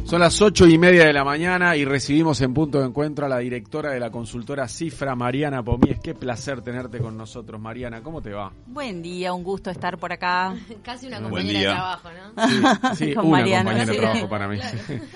Son las 8:30 de la mañana y recibimos en Punto de Encuentro a la directora de la consultora Cifra, Mariana Pomíes. Qué placer tenerte con nosotros, Mariana. ¿Cómo te va? Buen día, un gusto estar por acá. Casi una compañera de trabajo, ¿no? Sí, Con una Mariana, compañera de sí. trabajo para mí.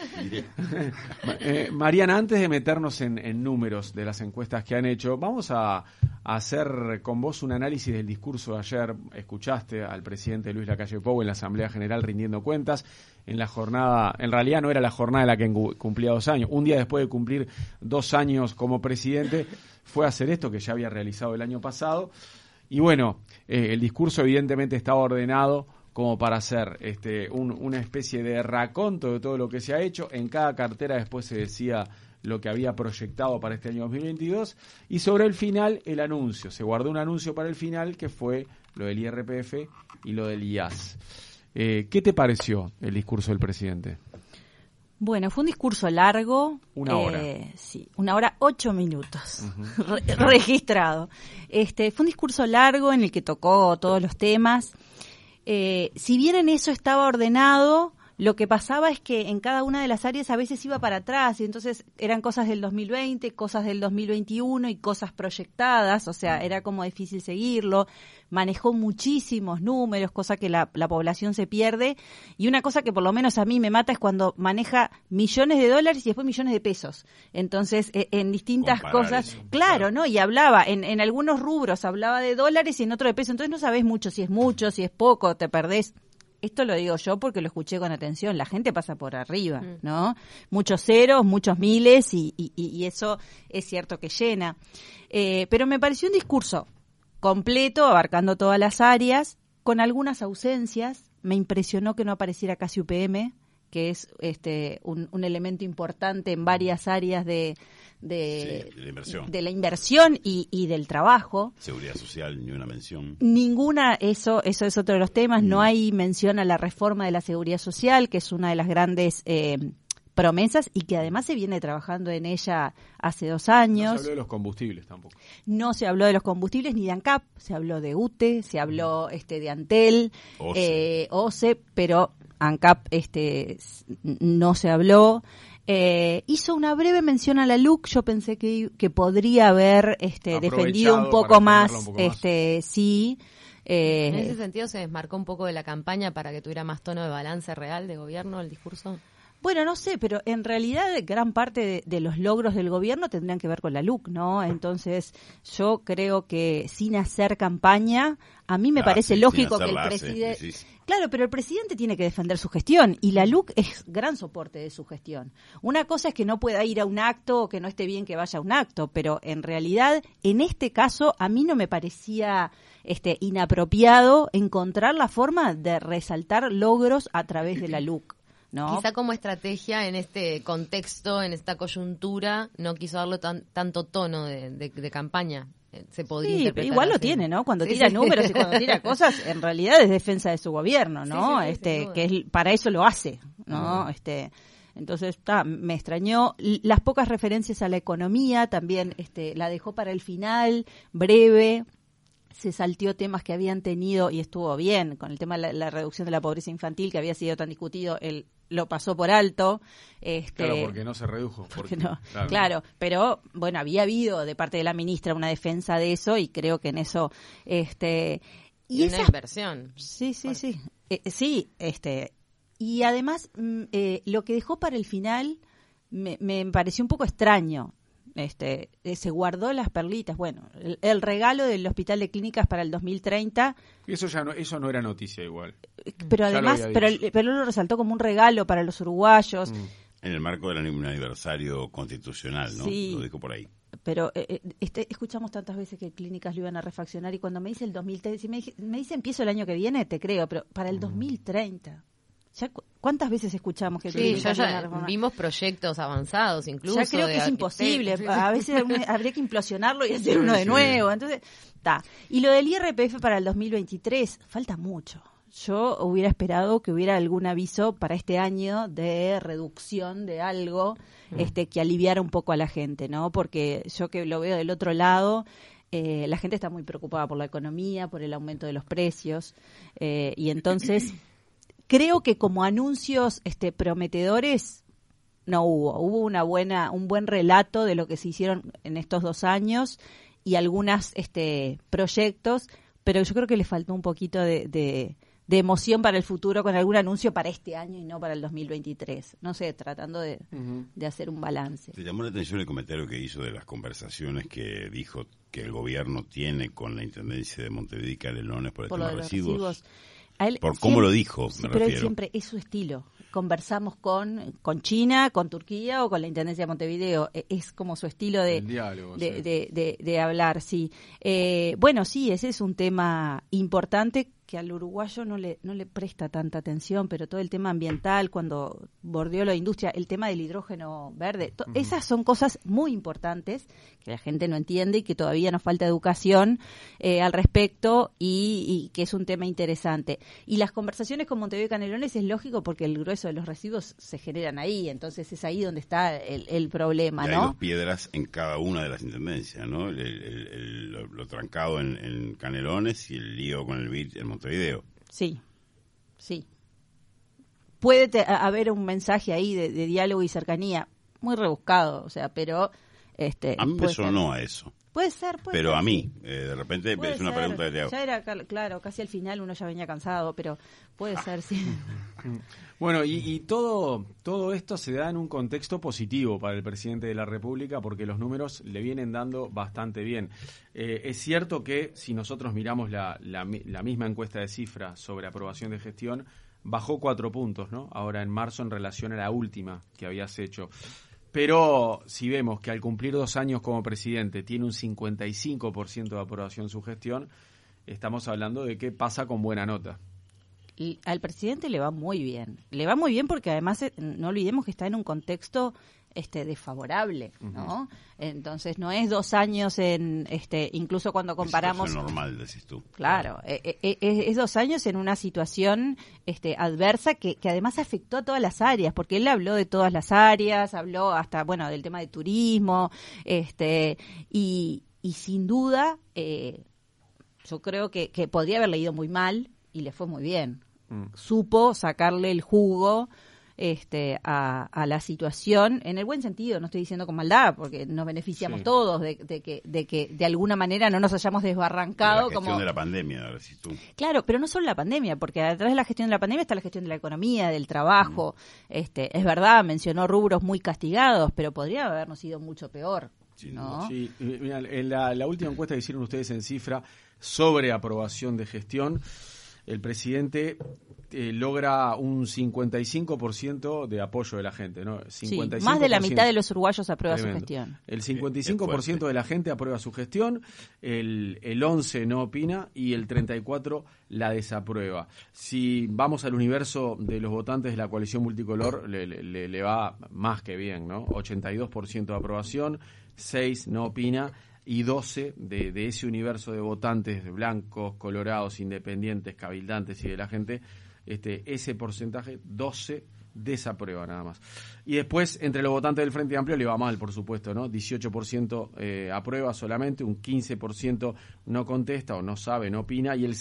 Mariana, antes de meternos en números de las encuestas que han hecho, vamos a hacer con vos un análisis del discurso de ayer. Escuchaste al presidente Luis Lacalle Pou en la Asamblea General rindiendo cuentas. En la jornada, en realidad no era la jornada en la que cumplía 2 años. Un día después de cumplir 2 años como presidente, fue a hacer esto que ya había realizado el año pasado. Y bueno, el discurso evidentemente estaba ordenado como para hacer una especie de raconto de todo lo que se ha hecho. En cada cartera después se decía lo que había proyectado para este año 2022. Y sobre el final, el anuncio. Se guardó un anuncio para el final que fue lo del IRPF y lo del IAS. ¿Qué te pareció el discurso del presidente? Bueno, fue un discurso largo. 1 hora. Sí, 1 hora, 8 minutos. Registrado. Fue un discurso largo en el que tocó todos los temas. Si bien en eso estaba ordenado, lo que pasaba es que en cada una de las áreas a veces iba para atrás y entonces eran cosas del 2020, cosas del 2021 y cosas proyectadas, o sea, era como difícil seguirlo. Manejó muchísimos números, cosa que la población se pierde, y una cosa que por lo menos a mí me mata es cuando maneja millones de dólares y después millones de pesos. Entonces, en distintas cosas, eso, claro, ¿no? Y hablaba, en algunos rubros hablaba de dólares y en otro de pesos, entonces no sabés mucho, si es poco, te perdés. Esto lo digo yo porque lo escuché con atención. La gente pasa por arriba, ¿no? Muchos ceros, muchos miles y eso es cierto que llena. Pero me pareció un discurso completo, abarcando todas las áreas, con algunas ausencias. Me impresionó que no apareciera casi UPM, que es un elemento importante en varias áreas de la inversión y del trabajo. Seguridad social, ni una mención. Ninguna, eso es otro de los temas. No hay mención a la reforma de la seguridad social, que es una de las grandes promesas y que además se viene trabajando en ella hace 2 años. No se habló de los combustibles tampoco. No se habló de los combustibles ni de ANCAP, se habló de UTE, se habló de Antel, OCE, pero ANCAP no se habló. Hizo una breve mención a la LUC. Yo pensé que podría haber defendido un poco más, sí. En ese sentido, ¿se desmarcó un poco de la campaña para que tuviera más tono de balance real de gobierno el discurso? Bueno, no sé, pero en realidad gran parte de los logros del gobierno tendrían que ver con la LUC, ¿no? Entonces, yo creo que sin hacer campaña, a mí me parece lógico que el presidente... Claro, pero el presidente tiene que defender su gestión y la LUC es gran soporte de su gestión. Una cosa es que no pueda ir a un acto o que no esté bien que vaya a un acto, pero en realidad, en este caso, a mí no me parecía inapropiado encontrar la forma de resaltar logros a través de la LUC, ¿no? Quizá como estrategia en este contexto, en esta coyuntura, no quiso darle tanto tono de campaña. Se podría interpretar igual así. Lo tiene, ¿no? Cuando tira números y cuando tira cosas, en realidad es defensa de su gobierno, ¿no? Que para eso lo hace, ¿no? Entonces, me extrañó. Las pocas referencias a la economía también la dejó para el final, breve. Se salteó temas que habían tenido y estuvo bien con el tema de la reducción de la pobreza infantil que había sido tan discutido, él lo pasó por alto. Claro, porque no se redujo. Porque no, claro, pero bueno, había habido de parte de la ministra una defensa de eso y creo que en eso y una inversión. Sí. Y además lo que dejó para el final me pareció un poco extraño. Se guardó las perlitas. Bueno, el regalo del Hospital de Clínicas para el 2030. Eso no era noticia igual. Pero además, pero lo resaltó como un regalo para los uruguayos. En el marco del aniversario constitucional, ¿no? Sí. Lo dijo por ahí. Pero escuchamos tantas veces que Clínicas lo iban a refaccionar y cuando me dice el 2030, si me dice empiezo el año que viene, te creo, pero para el 2030... ¿Ya cuántas veces escuchamos que vimos proyectos avanzados incluso? Ya creo que es imposible. A veces habría que implosionarlo y hacer uno de nuevo. Entonces, Y lo del IRPF para el 2023, falta mucho. Yo hubiera esperado que hubiera algún aviso para este año de reducción de algo que aliviara un poco a la gente, ¿no? Porque yo que lo veo del otro lado... la gente está muy preocupada por la economía, por el aumento de los precios y entonces... Creo que como anuncios prometedores no hubo. Hubo un buen relato de lo que se hicieron en estos 2 años y algunos proyectos, pero yo creo que le faltó un poquito de emoción para el futuro con algún anuncio para este año y no para el 2023. No sé, tratando de hacer un balance. ¿Te llamó la atención el comentario que hizo de las conversaciones que dijo que el gobierno tiene con la Intendencia de Montevideo y Canelones por el tema de los residuos? Por cómo lo dijo, sí, me pero refiero. él siempre es su estilo. Conversamos con China, con Turquía o con la Intendencia de Montevideo. Es como su estilo de diálogo, de hablar, sí. Bueno, sí, ese es un tema importante que al uruguayo no le presta tanta atención, pero todo el tema ambiental, cuando bordeó la industria, el tema del hidrógeno verde, esas son cosas muy importantes que la gente no entiende y que todavía nos falta educación al respecto y que es un tema interesante. Y las conversaciones con Montevideo y Canelones es lógico porque el grueso de los residuos se generan ahí, entonces es ahí donde está el problema, y ¿no? hay 2 piedras en cada una de las intendencias, ¿no? Lo trancado en Canelones y el lío con el BID en Montevideo. Sí. Puede haber un mensaje ahí de diálogo y cercanía, muy rebuscado, o sea, pero... a mí me sonó a eso. Puede ser. Pero a mí, de repente es una pregunta que te hago. Ya era, claro, casi al final uno ya venía cansado, pero puede ser, sí. Bueno, y todo esto se da en un contexto positivo para el presidente de la República porque los números le vienen dando bastante bien. Es cierto que si nosotros miramos la misma encuesta de Cifra sobre aprobación de gestión, bajó 4 puntos, ¿no? Ahora en marzo en relación a la última que habías hecho. Pero si vemos que al cumplir 2 años como presidente tiene un 55% de aprobación en su gestión, estamos hablando de que pasa con buena nota. Y al presidente le va muy bien. Le va muy bien porque además no olvidemos que está en un contexto desfavorable, ¿no? Entonces no es 2 años incluso cuando comparamos... Es normal, decís tú. Claro, es 2 años en una situación adversa que además afectó a todas las áreas, porque él habló de todas las áreas, habló hasta, del tema de turismo, y sin duda yo creo que podría haber leído muy mal y le fue muy bien. Supo sacarle el jugo a la situación, en el buen sentido, no estoy diciendo con maldad, porque nos beneficiamos todos de que de alguna manera no nos hayamos desbarrancado. De la gestión de la pandemia, ahora sí tú. Claro, pero no solo la pandemia, porque detrás de la gestión de la pandemia está la gestión de la economía, del trabajo. Es verdad, mencionó rubros muy castigados, pero podría habernos ido mucho peor, ¿no? Sí, mira, en la última encuesta que hicieron ustedes en Cifra sobre aprobación de gestión, el presidente logra un 55% de apoyo de la gente, ¿no? 55%. Sí, más de la mitad de los uruguayos aprueba Tremendo. su gestión. El 55% de la gente aprueba su gestión, el 11% no opina y el 34% la desaprueba. Si vamos al universo de los votantes de la coalición multicolor, le va más que bien, ¿no? 82% de aprobación, 6% no opina y 12 de ese universo de votantes blancos, colorados, independientes, cabildantes y de la gente, ese porcentaje, 12 desaprueba nada más. Y después, entre los votantes del Frente Amplio le va mal, por supuesto, ¿no? 18% aprueba solamente, un 15% no contesta o no sabe, no opina, y el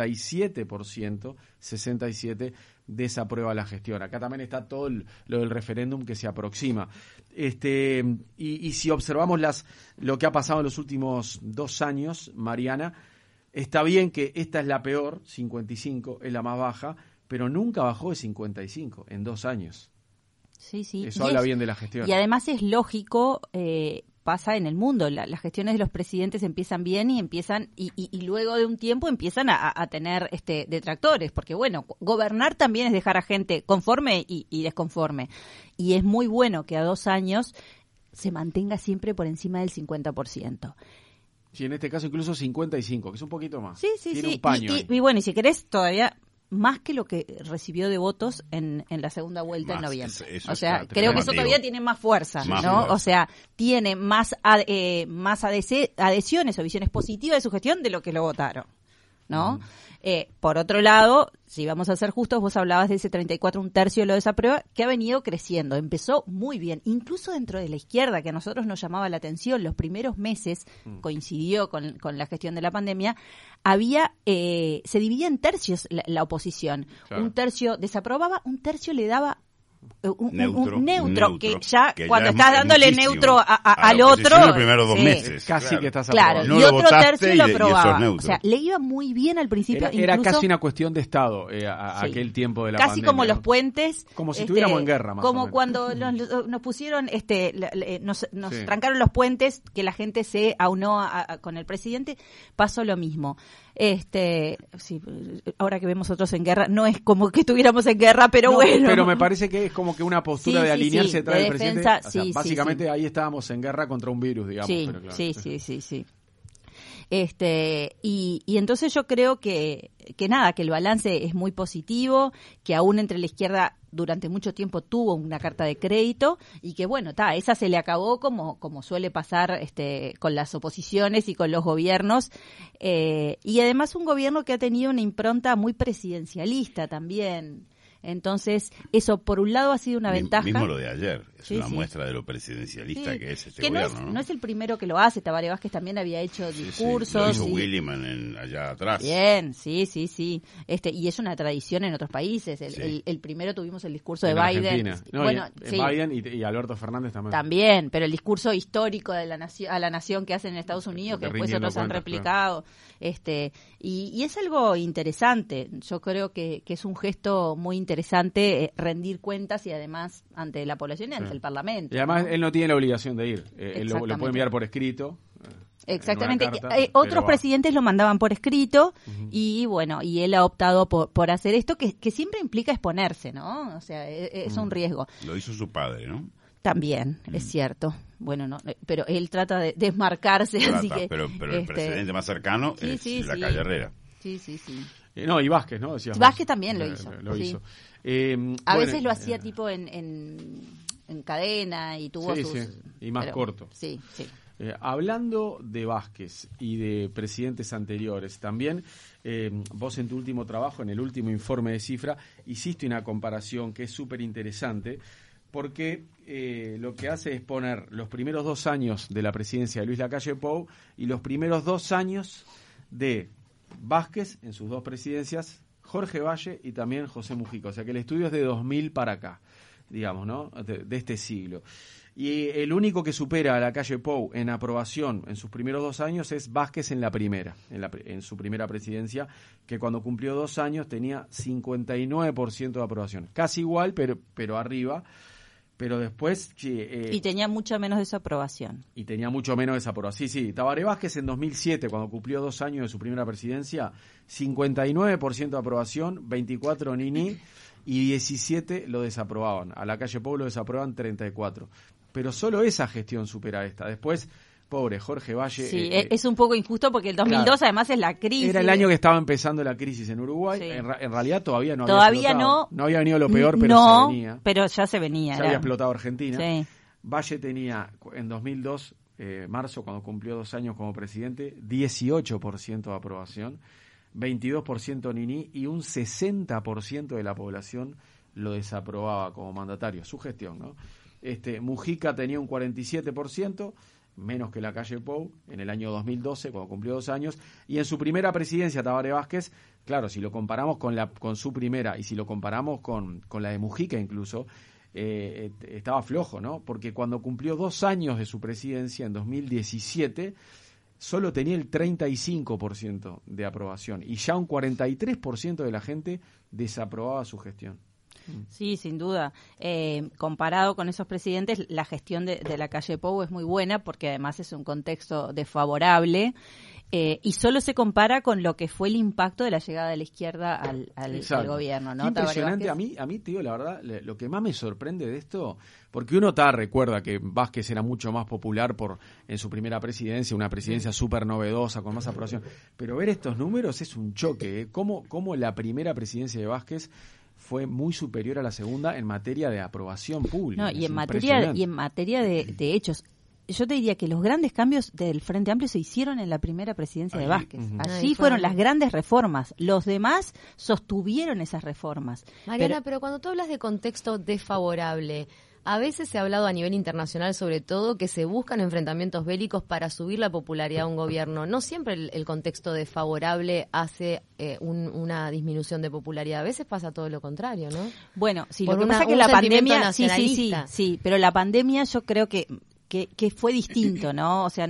67% desaprueba la gestión. Acá también está todo lo del referéndum que se aproxima. Y si observamos lo que ha pasado en los últimos 2 años, Mariana, está bien que esta es la peor, 55, es la más baja, pero nunca bajó de 55 en 2 años. Sí. Eso habla bien de la gestión. Y además es lógico, pasa en el mundo, las gestiones de los presidentes empiezan bien y luego de un tiempo empiezan a tener detractores, porque gobernar también es dejar a gente conforme y desconforme. Y es muy bueno que a 2 años se mantenga siempre por encima del 50%. Sí, en este caso incluso 55, que es un poquito más. Sí. Tiene un paño ahí. Y si querés todavía más que lo que recibió de votos en la segunda vuelta en noviembre. Eso o sea, está creo que eso todavía tiene más fuerza, más ¿no? fuerza. O sea, tiene más adhesiones o visiones positivas de su gestión de lo que lo votaron, ¿no? Por otro lado, si vamos a ser justos, vos hablabas de ese 34, un tercio lo desaprueba, que ha venido creciendo. Empezó muy bien, incluso dentro de la izquierda, que a nosotros nos llamaba la atención. Los primeros meses, coincidió con la gestión de la pandemia, se dividía en tercios la oposición. Claro. Un tercio desaprobaba, un tercio le daba un neutro, que ya cuando estás dándole neutro al otro, los primeros 2 meses, casi que estás aprobado. No y otro tercio lo aprobaba. O sea, le iba muy bien al principio. Era casi una cuestión de Estado aquel tiempo de la pandemia. Casi como los puentes. Como si estuviéramos en guerra, más como o menos. cuando nos pusieron, nos trancaron los puentes, que la gente se aunó con el presidente, pasó lo mismo. Sí, ahora que vemos otros en guerra, no es como que estuviéramos en guerra, pero bueno. Pero me parece que es como que una postura de alinearse detrás del presidente. O sea, básicamente ahí estábamos en guerra contra un virus, digamos. Sí, pero claro. sí. Y entonces yo creo que el balance es muy positivo, que aún entre la izquierda durante mucho tiempo tuvo una carta de crédito y que bueno, esa se le acabó como suele pasar con las oposiciones y con los gobiernos, y además un gobierno que ha tenido una impronta muy presidencialista también. Entonces, eso por un lado ha sido una ventaja. Mismo lo de ayer, es una muestra de lo presidencialista que es este gobierno. No es el primero que lo hace, Tabaré Vázquez también había hecho discursos. Lo hizo Williman allá atrás. Bien, sí. Y es una tradición en otros países. El primero tuvimos el discurso de Biden. Biden y Alberto Fernández también. También, pero el discurso histórico de a la nación que hacen en Estados Unidos, que después otros han replicado. Claro. Y es algo interesante. Yo creo que es un gesto muy interesante rendir cuentas y además ante la población y ante el Parlamento. Y además él no tiene la obligación de ir. Él lo puede enviar por escrito. Exactamente. Otros presidentes lo mandaban por escrito y bueno, y él ha optado por hacer esto que siempre implica exponerse, ¿no? O sea, es un riesgo. Lo hizo su padre, ¿no? También, es cierto. Bueno, no, pero él trata de desmarcarse, así que... Pero el precedente más cercano es la Calle Herrera. Sí. Y Vázquez, ¿no? Decías Vázquez también lo hizo. A veces lo hacía tipo en cadena y tuvo sus... y más corto. Sí. Hablando de Vázquez y de presidentes anteriores, también vos en tu último trabajo, en el último informe de Cifra, hiciste una comparación que es súper interesante, porque lo que hace es poner los primeros 2 años de la presidencia de Luis Lacalle Pou y los primeros 2 años de Vázquez en sus 2 presidencias, Jorge Valle y también José Mujica. O sea que el estudio es de 2000 para acá, digamos, ¿no? De este siglo. Y el único que supera a Lacalle Pou en aprobación en sus primeros 2 años es Vázquez en la primera, en su primera presidencia, que cuando cumplió 2 años tenía 59% de aprobación. Casi igual, pero arriba. Pero después... y tenía mucha menos desaprobación. Sí. Tabaré Vázquez en 2007, cuando cumplió 2 años de su primera presidencia, 59% de aprobación, 24 ni y 17 lo desaprobaban. A Lacalle Pou lo desaprobaban 34. Pero solo esa gestión supera esta. Después, pobre Jorge Valle... Sí, es un poco injusto porque el 2002 además es la crisis. Era el año que estaba empezando la crisis en Uruguay. Sí. En realidad todavía no no había venido lo peor, pero se venía. Pero ya se venía. Ya había explotado Argentina. Sí. Valle tenía en 2002, marzo, cuando cumplió 2 años como presidente, 18% de aprobación, 22% ni y un 60% de la población lo desaprobaba como mandatario. Su gestión, ¿no? Mujica tenía un 47%, menos que Lacalle Pou, en el año 2012, cuando cumplió 2 años, y en su primera presidencia, Tabaré Vázquez, claro, si lo comparamos con su primera, y si lo comparamos con la de Mujica incluso, estaba flojo, ¿no? Porque cuando cumplió 2 años de su presidencia, en 2017, solo tenía el 35% de aprobación, y ya un 43% de la gente desaprobaba su gestión. Sí, sin duda. Comparado con esos presidentes, la gestión de Lacalle Pou es muy buena porque además es un contexto desfavorable y solo se compara con lo que fue el impacto de la llegada de la izquierda al gobierno, ¿no? Qué impresionante. A mí, tío, la verdad, lo que más me sorprende de esto, porque uno recuerda que Vázquez era mucho más popular en su primera presidencia, una presidencia súper novedosa, con más aprobación, pero ver estos números es un choque, ¿eh? Cómo la primera presidencia de Vázquez fue muy superior a la segunda en materia de aprobación pública. No, y en materia de hechos. Yo te diría que los grandes cambios del Frente Amplio se hicieron en la primera presidencia de Vázquez. Allí fueron las grandes reformas. Los demás sostuvieron esas reformas. Mariana, pero cuando tú hablas de contexto desfavorable, A veces se ha hablado a nivel internacional, sobre todo, que se buscan enfrentamientos bélicos para subir la popularidad de un gobierno. No siempre el contexto desfavorable hace una disminución de popularidad. A veces pasa todo lo contrario, ¿no? Bueno, sí, lo que pasa es que la pandemia... Sí, pero la pandemia yo creo que fue distinto, ¿no? O sea,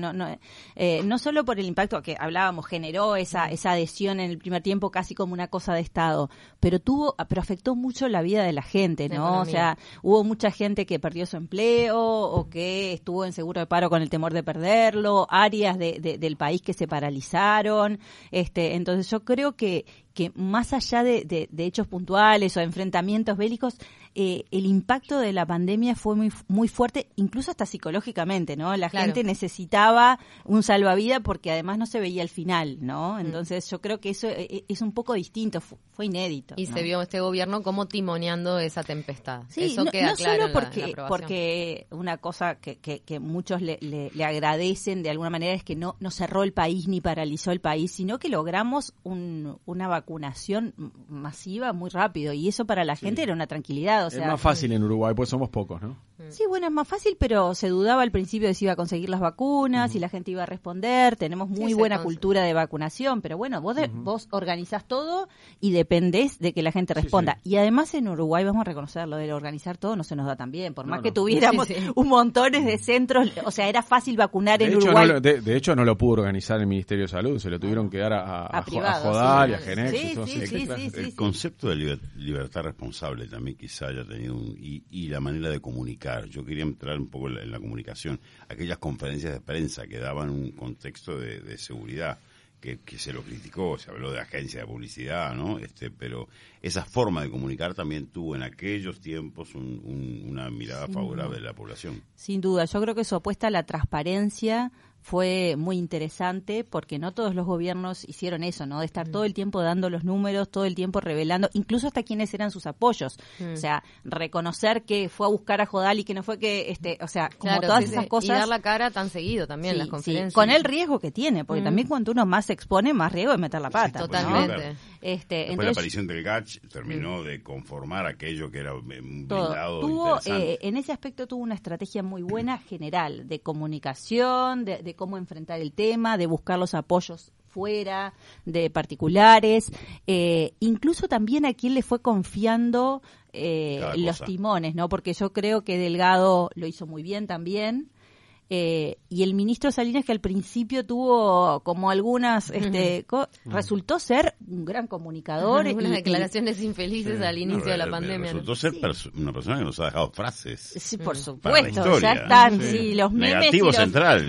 no solo por el impacto que hablábamos, generó esa adhesión en el primer tiempo casi como una cosa de Estado, pero afectó mucho la vida de la gente, ¿no? O sea, hubo mucha gente que perdió su empleo o que estuvo en seguro de paro con el temor de perderlo, áreas del país que se paralizaron, entonces yo creo que más allá de hechos puntuales o de enfrentamientos bélicos, el impacto de la pandemia fue muy, muy fuerte, incluso hasta psicológicamente, ¿no? La gente necesitaba un salvavidas porque además no se veía el final, ¿no? Entonces yo creo que eso es un poco distinto, fue inédito. Y ¿no? Se vio este gobierno como timoneando esa tempestad. Sí, eso queda no claro solo porque una cosa que muchos le agradecen de alguna manera es que no cerró el país ni paralizó el país, sino que logramos una vacunación masiva muy rápido y eso para la gente era una tranquilidad. O sea, es más fácil en Uruguay, pues somos pocos, ¿no? Sí, bueno, es más fácil, pero se dudaba al principio de si iba a conseguir las vacunas, si la gente iba a responder. Tenemos muy buena cultura de vacunación, pero bueno, vos organizás todo y dependés de que la gente responda. Y además en Uruguay, vamos a reconocerlo, de organizar todo no se nos da tan bien. Por más que tuviéramos un montones de centros, o sea, era fácil vacunar en Uruguay. De hecho, no lo pudo organizar el Ministerio de Salud, se lo tuvieron que dar a Jodal y a Genex. El concepto de libertad responsable también quizá haya tenido y la manera de comunicar. Yo quería entrar un poco en la comunicación. Aquellas conferencias de prensa que daban un contexto de seguridad, que se lo criticó, se habló de agencia de publicidad, ¿no? Pero esa forma de comunicar también tuvo en aquellos tiempos una mirada favorable de la población. Sin duda, yo creo que su apuesta a la transparencia fue muy interesante porque no todos los gobiernos hicieron eso, ¿no? De estar todo el tiempo dando los números, todo el tiempo revelando, incluso hasta quiénes eran sus apoyos. O sea, reconocer que fue a buscar a Jodal y que no fue que, o sea, como todas esas cosas. Y dar la cara tan seguido también en las conferencias. Con el riesgo que tiene, porque también cuando uno más se expone, más riesgo de meter la pata. Totalmente. ¿No? Después la aparición del GACH terminó de conformar aquello que era un blindado interesante. En ese aspecto tuvo una estrategia muy buena general de comunicación, de cómo enfrentar el tema, de buscar los apoyos fuera, de particulares, incluso también a quien le fue confiando los timones, ¿no? Porque yo creo que Delgado lo hizo muy bien también. Y el ministro Salinas, que al principio tuvo como algunas resultó ser un gran comunicador. Unas declaraciones infelices al inicio de la pandemia. Resultó ser una persona que nos ha dejado frases. Sí, por supuesto. Ya están, los memes. Negativo central.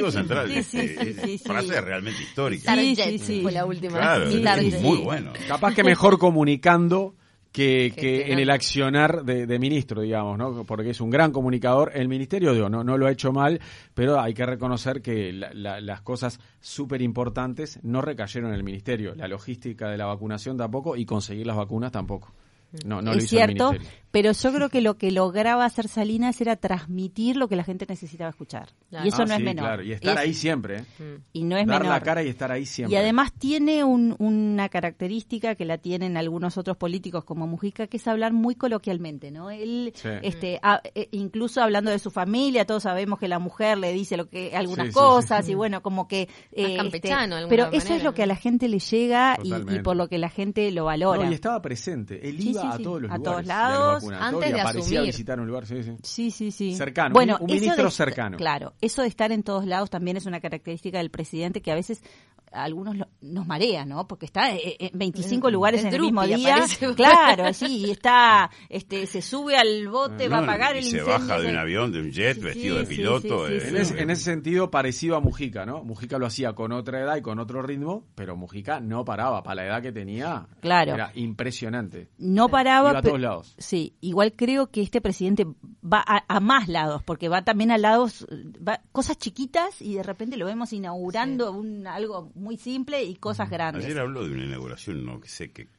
Frases realmente históricas. Sí. Fue la última. Claro, muy bueno. Capaz que mejor comunicando que en el accionar de ministro, digamos, ¿no? Porque es un gran comunicador. El ministerio no lo ha hecho mal, pero hay que reconocer que las cosas súper importantes no recayeron en el ministerio. La logística de la vacunación tampoco y conseguir las vacunas tampoco. No lo hizo cierto, el ministerio. Pero yo creo que lo que lograba hacer Salinas era transmitir lo que la gente necesitaba escuchar. Claro. Y eso no es menor. Claro. Y estar ahí siempre. Y no es menor. Dar la cara y estar ahí siempre. Y además tiene una característica que la tienen algunos otros políticos como Mujica, que es hablar muy coloquialmente, ¿no? Él, incluso hablando de su familia, todos sabemos que la mujer le dice algunas cosas y bueno, como que... campechano, pero manera, eso es lo que a la gente le llega y por lo que la gente lo valora. No, y estaba presente. Él iba a todos los lugares. A todos lados. Antes de aparecía asumir. A visitar un lugar, sí. Cercano, bueno, un ministro cercano. Claro, eso de estar en todos lados también es una característica del presidente que a veces a algunos nos marea, ¿no? Porque está en 25 lugares en el mismo día. Claro, sí, y está, se sube al bote, va a apagar el incendio. Se baja de un avión, de un jet, vestido de piloto. En ese sentido, parecido a Mujica, ¿no? Mujica lo hacía con otra edad y con otro ritmo, pero Mujica no paraba. Para la edad que tenía, era impresionante. No paraba. Iba a todos lados. Sí, igual creo que este presidente va a más lados, porque va también a lados, cosas chiquitas y de repente lo vemos inaugurando algo muy simple y cosas grandes. Ayer habló de una inauguración, no sé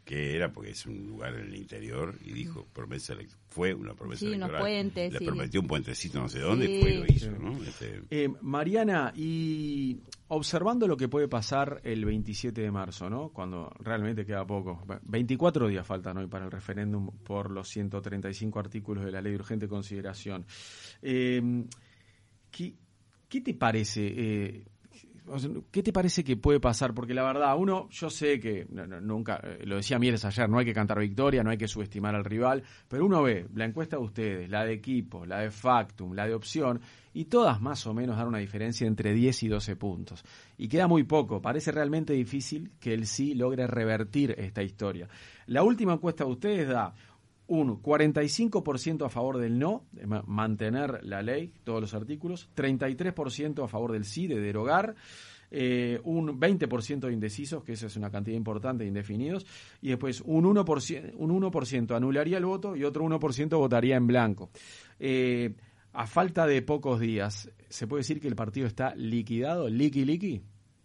que era, porque es un lugar en el interior, y dijo, fue una promesa sí, electoral. Unos puentes, Le sí. prometió un puentecito no sé dónde, Sí. fue y lo hizo, ¿no? Mariana, y observando lo que puede pasar el 27 de marzo, ¿no? Cuando realmente queda poco, 24 días faltan hoy para el referéndum por los 135 artículos de la Ley de Urgente Consideración. ¿Qué te parece? ¿Qué te parece que puede pasar? Porque la verdad, yo sé que, nunca, lo decía Mieres ayer, no hay que cantar victoria, no hay que subestimar al rival, pero uno ve la encuesta de ustedes, la de Equipo, la de Factum, la de Opción, y todas más o menos dan una diferencia entre 10 y 12 puntos. Y queda muy poco, parece realmente difícil que el sí logre revertir esta historia. La última encuesta de ustedes da un 45% a favor del no, de mantener la ley, todos los artículos, 33% a favor del sí, de derogar, un 20% de indecisos, que esa es una cantidad importante de indefinidos, y después un 1% anularía el voto y otro 1% votaría en blanco. A falta de pocos días, ¿se puede decir que el partido está liquidado, liqui?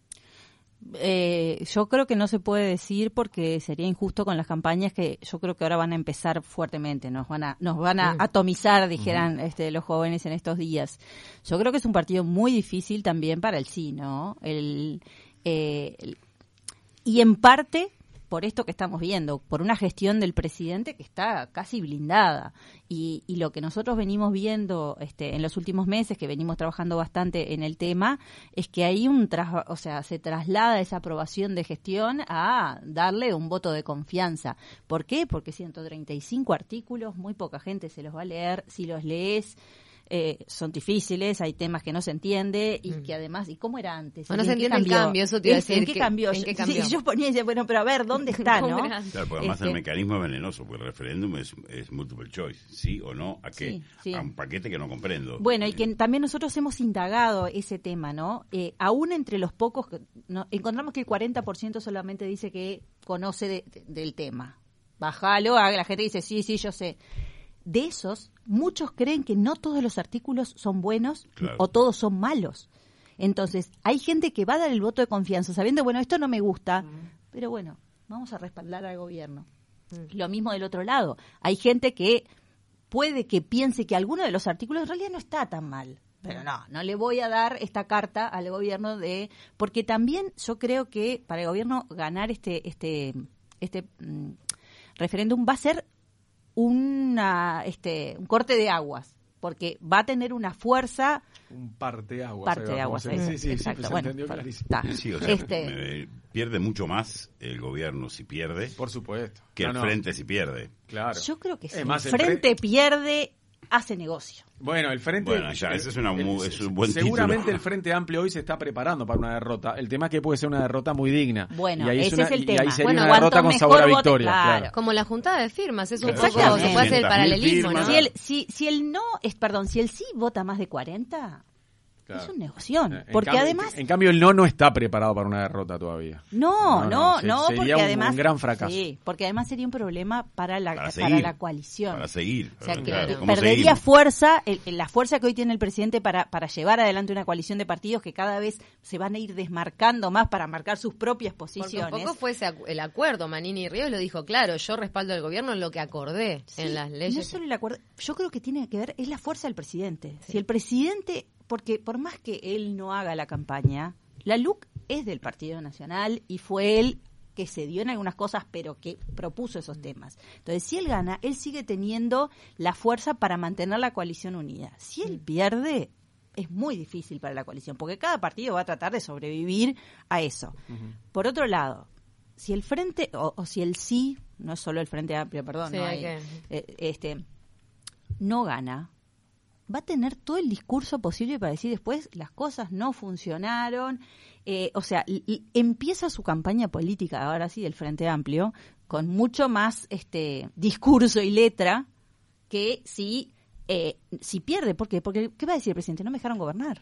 Yo creo que no se puede decir porque sería injusto con las campañas que yo creo que ahora van a empezar fuertemente, nos van a atomizar, dijeran los jóvenes en estos días. Yo creo que es un partido muy difícil también para el sí, ¿no? Y en parte por esto que estamos viendo, por una gestión del presidente que está casi blindada. Y lo que nosotros venimos viendo en los últimos meses, que venimos trabajando bastante en el tema, es que hay se traslada esa aprobación de gestión a darle un voto de confianza. ¿Por qué? Porque 135 artículos, muy poca gente se los va a leer. Si los lees, son difíciles, hay temas que no se entiende y que además, ¿y cómo era antes? No se entiende el cambio, eso te iba a decir. ¿En qué cambió? ¿En qué cambió? Sí, yo ponía y decía, bueno, pero a ver, ¿dónde está, no? Claro, porque además el mecanismo es venenoso, porque el referéndum es multiple choice, sí o no, ¿a qué? Sí. A un paquete que no comprendo. Bueno, y que también nosotros hemos indagado ese tema, ¿no? Aún entre los pocos, encontramos que el 40% solamente dice que conoce del tema. Bájalo, la gente dice, sí, yo sé. De esos, muchos creen que no todos los artículos son buenos, claro, o todos son malos. Entonces, hay gente que va a dar el voto de confianza sabiendo, bueno, esto no me gusta, pero bueno, vamos a respaldar al gobierno. Lo mismo del otro lado. Hay gente que puede que piense que alguno de los artículos en realidad no está tan mal. Pero no le voy a dar esta carta al gobierno porque también yo creo que para el gobierno ganar este referéndum va a ser un corte de aguas, porque va a tener una fuerza. Un parteaguas. Parteaguas, sí, exacto. Se entendió clarísimo. Sí, o sea, pierde mucho más el gobierno si pierde. Por supuesto. Que el frente si pierde. Claro. Yo creo que si el frente pierde, hace negocio. Bueno, el Frente... Bueno, ya, ese es un buen seguramente título. El Frente Amplio hoy se está preparando para una derrota. El tema es que puede ser una derrota muy digna. Bueno, y ahí ese es el tema. Y ahí sería una derrota con sabor a victoria. Claro. Como la juntada de firmas, es un poco... Exactamente. Se puede hacer el paralelismo, ¿no? Si el sí vota más de 40... Claro. Es un negoción, porque además... En cambio, el no está preparado para una derrota todavía. No, porque además... un gran fracaso. Sí, porque además sería un problema para la coalición. Para seguir. O sea, que claro. perdería fuerza, la fuerza que hoy tiene el presidente para llevar adelante una coalición de partidos que cada vez se van a ir desmarcando más para marcar sus propias posiciones. Porque un poco fue el acuerdo, Manini y Ríos lo dijo claro, yo respaldo al gobierno en lo que acordé en las leyes. No solo el acuerdo, yo creo que tiene que ver, es la fuerza del presidente. Sí. Si el presidente... Porque por más que él no haga la campaña, la LUC es del Partido Nacional y fue él que se dio en algunas cosas, pero que propuso esos temas. Entonces, si él gana, él sigue teniendo la fuerza para mantener la coalición unida. Si él pierde, es muy difícil para la coalición, porque cada partido va a tratar de sobrevivir a eso. Por otro lado, si el Frente, o si el sí, no es solo el Frente Amplio, perdón, sí, no gana, va a tener todo el discurso posible para decir después las cosas no funcionaron, empieza su campaña política ahora sí del Frente Amplio con mucho más discurso y letra que si pierde. ¿Por qué? Porque ¿qué va a decir el presidente? No me dejaron gobernar.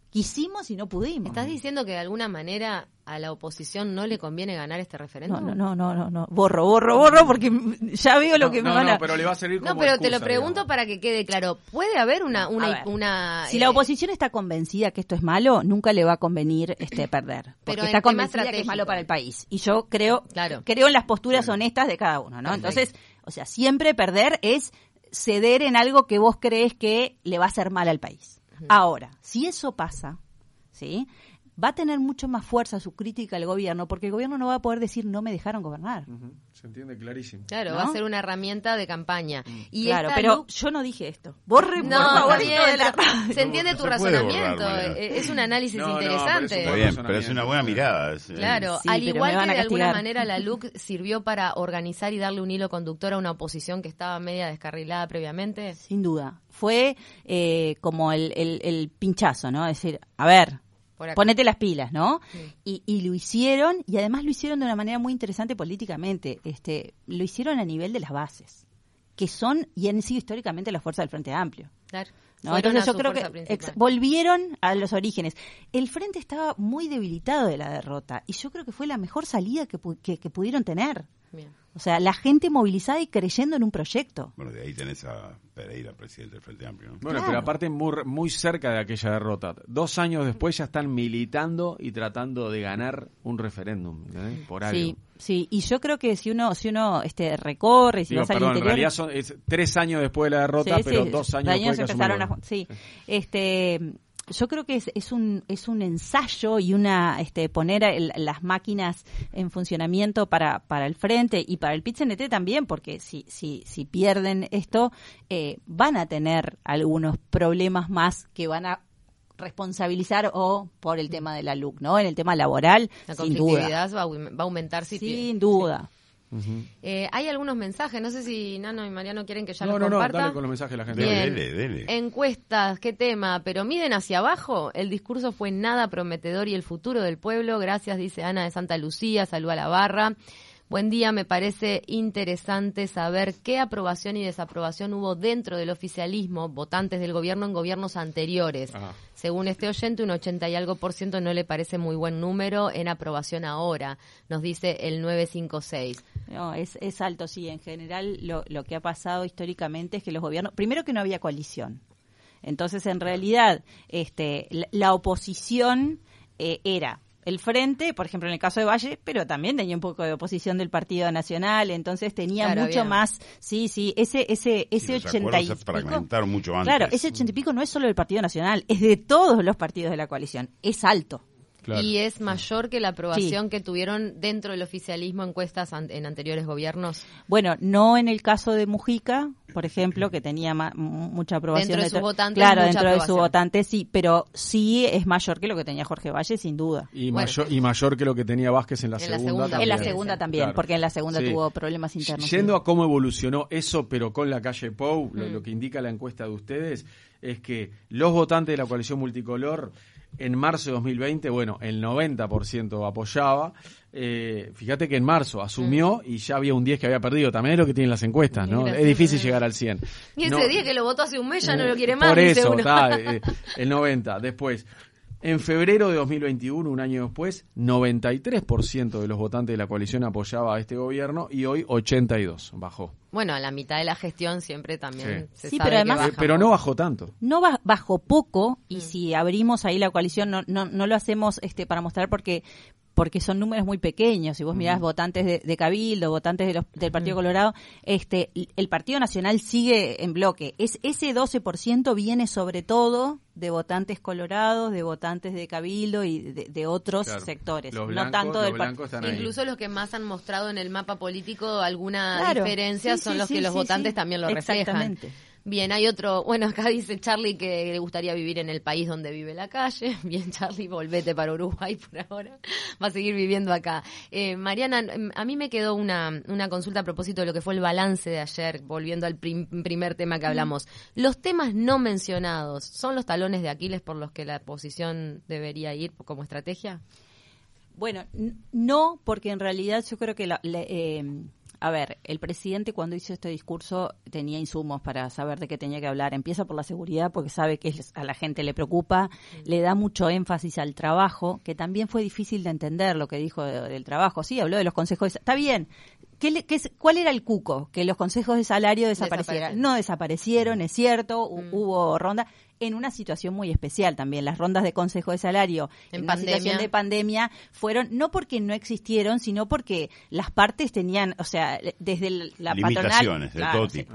quisimos y no pudimos. ¿Estás diciendo que de alguna manera a la oposición no le conviene ganar este referéndum? No. Borro, porque ya veo lo que me van a... No, pero le va a servir como No, pero excusa, te lo pregunto digamos. para que quede claro. ¿Puede haber una si la oposición está convencida que esto es malo, nunca le va a convenir perder. Porque Pero está en tema convencida que es estratégico. malo para el país. Y yo creo Claro. en las posturas honestas de cada uno, ¿no? Perfecto. Entonces, o sea, siempre perder es ceder en algo que vos crees que le va a hacer mal al país. Ahora, si eso pasa, ¿sí?, va a tener mucho más fuerza su crítica al gobierno, porque el gobierno no va a poder decir no me dejaron gobernar. Se entiende clarísimo. Claro, ¿no? va a ser una herramienta de campaña. Y Claro, esta pero Luc- yo no dije esto. Borre, No, por favor, está bien, esto de la pero radio. se entiende No, tu no se puede razonamiento. borrar, Mariana. Es un análisis No, interesante. Está bien, pero es una buena mirada. Claro, Sí, al pero igual me van que a de alguna castigar. manera la LUC sirvió para organizar y darle un hilo conductor a una oposición que estaba media descarrilada previamente. Sin duda. Fue como el pinchazo, ¿no? Es decir, a ver, Por acá. ponete las pilas, ¿no? Sí. Y lo hicieron, y además lo hicieron de una manera muy interesante políticamente. Lo hicieron a nivel de las bases, que son y han sido históricamente las fuerzas del Frente Amplio. Claro. ¿No? Fueron Entonces a yo su creo fuerza que principal. volvieron a los orígenes. El Frente estaba muy debilitado de la derrota, y yo creo que fue la mejor salida que pudieron tener. Bien. O sea, la gente movilizada y creyendo en un proyecto. Bueno, de ahí tenés a Pereira, presidente del Frente Amplio, ¿no? Bueno, Claro. pero aparte muy cerca de aquella derrota. 2 años después ya están militando y tratando de ganar un referéndum, ¿entendés? Por algo. Sí, y yo creo que si uno recorre, si Digo, vas al perdón, en interior... realidad es 3 años después de la derrota, Sí, pero sí, 2 años después que asume el empezaron gobierno. Sí. Yo creo que es un ensayo y poner las máquinas en funcionamiento para el Frente y para el PIT-CNT también, porque si pierden esto, van a tener algunos problemas más que van a responsabilizar o por el tema de la LUC, ¿no? En el tema laboral, La sin duda. conflictividad va a aumentar si Sin duda. hay algunos mensajes, no sé si Nano y Mariano quieren que ya No, los comparta. dale con los mensajes de la gente. Bien. Dele. Encuestas, ¿qué tema? ¿Pero miden hacia abajo? El discurso fue nada prometedor y el futuro del pueblo. Gracias, dice Ana de Santa Lucía. Saluda a la barra. Buen día, me parece interesante saber qué aprobación y desaprobación hubo dentro del oficialismo, votantes del gobierno en gobiernos anteriores. Ajá. Según este oyente, un 80 y algo % no le parece muy buen número en aprobación ahora, nos dice el 956. No, es alto, sí. En general, lo que ha pasado históricamente es que los gobiernos... Primero que no había coalición. Entonces, en realidad, la oposición era el Frente, por ejemplo, en el caso de Valle, pero también tenía un poco de oposición del Partido Nacional, entonces tenía Claro, mucho había. más... Sí, ese Los 80 acuerdos y se pico... fragmentaron mucho antes. Claro, ese 80 y pico no es solo del Partido Nacional, es de todos los partidos de la coalición. Es alto. Claro. Y es mayor que la aprobación que tuvieron dentro del oficialismo encuestas en anteriores gobiernos. Bueno, no en el caso de Mujica, por ejemplo, que tenía mucha aprobación. Dentro de sus votantes, claro, mucha dentro de sus aprobación. votantes sí, pero sí es mayor que lo que tenía Jorge Valle, sin duda. Y, Bueno. mayor que lo que tenía Vázquez en la En la segunda segunda. también. En la segunda también, Claro. porque en la segunda Sí. tuvo problemas internos. Yendo a cómo evolucionó eso, pero con la calle Pou, lo que indica la encuesta de ustedes es que los votantes de la coalición multicolor en marzo de 2020, bueno, el 90% apoyaba. Fíjate que en marzo asumió y ya había un 10 que había perdido. También es lo que tienen las encuestas, ¿no? Mira, Es difícil sí. llegar al 100. Y ese No, día que lo votó hace un mes ya no lo quiere más, por dice eso, uno. el 90. Después, en febrero de 2021, un año después, 93% de los votantes de la coalición apoyaba a este gobierno y hoy 82%, bajó. Bueno, a la mitad de la gestión siempre también se Sí, sabe pero además- que baja Pero un no poco. bajó tanto. No bajó poco, y si abrimos ahí la coalición no lo hacemos para mostrar porque son números muy pequeños. Si vos mirás votantes de Cabildo, votantes del Partido Colorado, el Partido Nacional sigue en bloque. Ese 12% viene sobre todo de votantes colorados, de votantes de Cabildo y de otros Claro. sectores. Los no blancos- tanto del los blancos están ahí. Incluso los que más han mostrado en el mapa político alguna Claro. diferencia Sí, son sí, los sí, que los sí, votantes sí. también lo reflejan. Exactamente. Bien, hay otro, bueno, acá dice Charlie que le gustaría vivir en el país donde vive la calle. Bien, Charlie, volvete para Uruguay por ahora. Va a seguir viviendo acá. Mariana, a mí me quedó una consulta a propósito de lo que fue el balance de ayer, volviendo al primer tema que hablamos. Los temas no mencionados, ¿son los talones de Aquiles por los que la oposición debería ir como estrategia? Bueno, no, porque en realidad yo creo que A ver, el presidente cuando hizo este discurso tenía insumos para saber de qué tenía que hablar. Empieza por la seguridad porque sabe que a la gente le preocupa, le da mucho énfasis al trabajo, que también fue difícil de entender lo que dijo del trabajo. Sí, habló de los consejos está bien. ¿Cuál era el cuco? Que los consejos de salario desaparecieran. No desaparecieron, es cierto, hubo ronda. En una situación muy especial también. Las rondas de consejo de salario en una situación de pandemia fueron, no porque no existieron, sino porque las partes tenían, o sea, desde la limitaciones patronal. de todo tipo.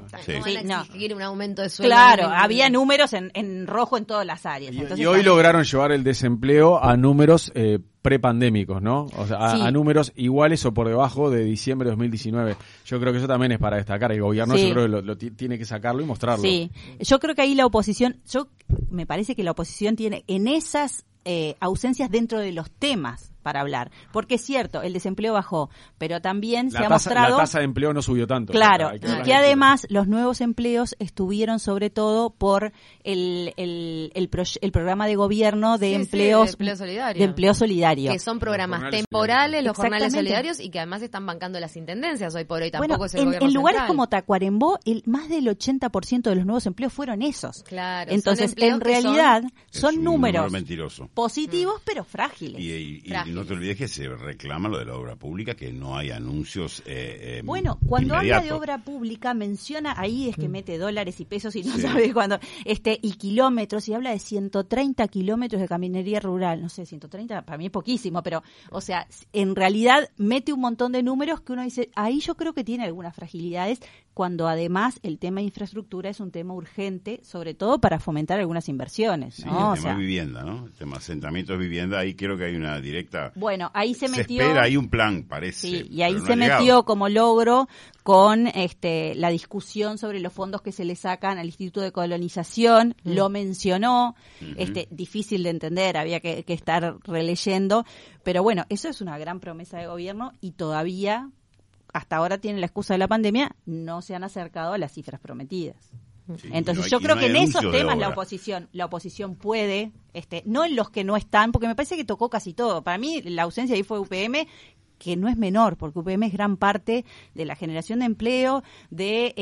Un aumento de sueldo. Claro, había números en rojo en todas las áreas. Entonces, y hoy lograron llevar el desempleo a números prepandémicos, ¿no? O sea, a números iguales o por debajo de diciembre de 2019. Yo creo que eso también es para destacar. El gobierno yo creo que lo tiene que sacarlo y mostrarlo. Sí, yo creo que ahí la oposición, me parece que la oposición tiene en esas ausencias dentro de los temas para hablar, porque es cierto, el desempleo bajó, pero también se ha mostrado... La tasa de empleo no subió tanto. Claro, y que además los nuevos empleos estuvieron sobre todo por el programa de gobierno de empleos... solidario. De empleo solidario. Que son programas temporales, los jornales solidarios, y que además están bancando las intendencias hoy por hoy. Tampoco es el gobierno en lugares central. como Tacuarembó, más del 80% de los nuevos empleos fueron esos. Claro. Entonces, en realidad, son números mentiroso. positivos, pero frágiles. Y no te olvides que se reclama lo de la obra pública, que no hay anuncios bueno, cuando inmediatos. habla de obra pública, menciona, ahí es que mete dólares y pesos y no sabe cuándo, y kilómetros, y habla de 130 kilómetros de caminería rural. No sé, 130 para mí es poquísimo, pero, o sea, en realidad mete un montón de números que uno dice, ahí yo creo que tiene algunas fragilidades, cuando además el tema de infraestructura es un tema urgente, sobre todo para fomentar algunas inversiones. Sí, ¿no? el tema de vivienda, ¿no? El tema de asentamientos de vivienda, ahí creo que hay una directa... Bueno, ahí se metió... espera, hay un plan, parece. Sí, y ahí no se metió como logro con la discusión sobre los fondos que se le sacan al Instituto de Colonización, lo mencionó, difícil de entender, había que estar releyendo, pero bueno, eso es una gran promesa de gobierno y todavía, hasta ahora tiene la excusa de la pandemia, no se han acercado a las cifras prometidas. Sí, entonces yo creo que en esos temas la oposición puede, no en los que no están, porque me parece que tocó casi todo. Para mí la ausencia ahí fue UPM, que no es menor, porque UPM es gran parte de la generación de empleo, de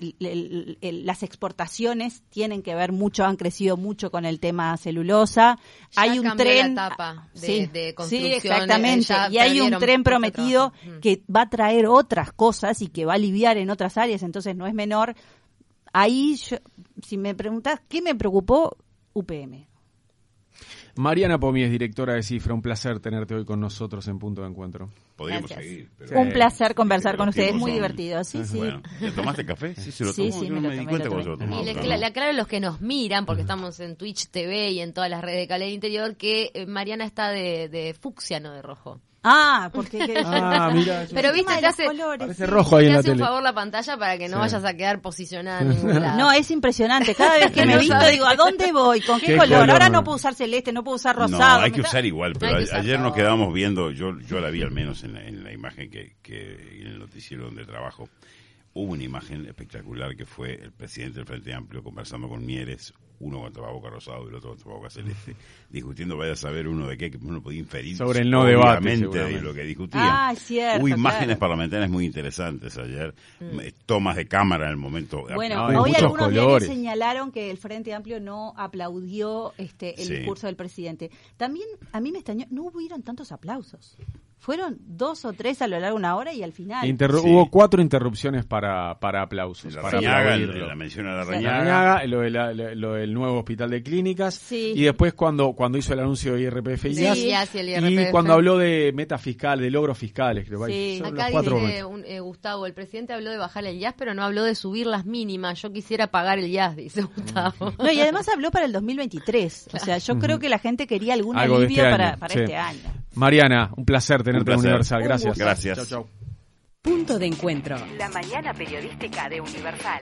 las exportaciones tienen que ver mucho, han crecido mucho con el tema celulosa. Ya hay un tren la etapa de construcción, sí, exactamente, y hay un tren prometido que va a traer otras cosas y que va a aliviar en otras áreas, entonces no es menor. Ahí, si me preguntás, ¿qué me preocupó? UPM. Mariana Pomies, directora de Cifra, un placer tenerte hoy con nosotros en Punto de Encuentro. Podríamos Gracias. seguir. Pero un placer conversar con ustedes, muy divertido. Sí, bueno, ¿te tomaste café? Sí, se lo sí, tomó. sí, Yo no me di cuenta cuando se lo tomaba. Le aclaro a los que nos miran, porque estamos en Twitch TV y en todas las redes de Cable del Interior, que Mariana está de fucsia, no de rojo. Porque mira, pero viste, te hace parece rojo ahí en la tele. Te hace un favor la pantalla para que no vayas a quedar posicionada en ningún lado. No, es impresionante. Cada vez que me visto digo, ¿a dónde voy? ¿Con qué color? Ahora no puedo usar celeste, no puedo usar rosado. No, hay que usar igual, pero ayer nos quedábamos viendo, yo la vi al menos en la imagen que en el noticiero donde trabajo. Hubo una imagen espectacular que fue el presidente del Frente Amplio conversando con Mieres, uno con tapaboca rosado y el otro con tapaboca celeste, discutiendo, vaya a saber uno de qué, que uno podía inferir sobre el no debate, de lo que discutían. Cierto, hubo imágenes parlamentarias muy interesantes ayer, tomas de cámara en el momento. Bueno, hoy algunos diarios señalaron que el Frente Amplio no aplaudió el discurso del presidente. También a mí me extrañó, no hubieron tantos aplausos. Fueron 2 o 3 a lo largo de una hora y al final... Hubo 4 interrupciones para aplausos. La para Rañaga, la mención a la Rañaga, lo del nuevo hospital de clínicas, y después cuando hizo el anuncio de IRPF y IAS, y cuando habló de metas fiscales, de logros fiscales. Creo que son acá los 4 dice Gustavo, el presidente habló de bajar el IAS, pero no habló de subir las mínimas. Yo quisiera pagar el IAS, dice Gustavo. No, y además habló para el 2023. O sea, yo creo que la gente quería algún algo alivio para sí. este año. Mariana, un placer tenerte en Universal. Gracias. Gracias. Chau, chau. Punto de Encuentro. La mañana periodística de Universal.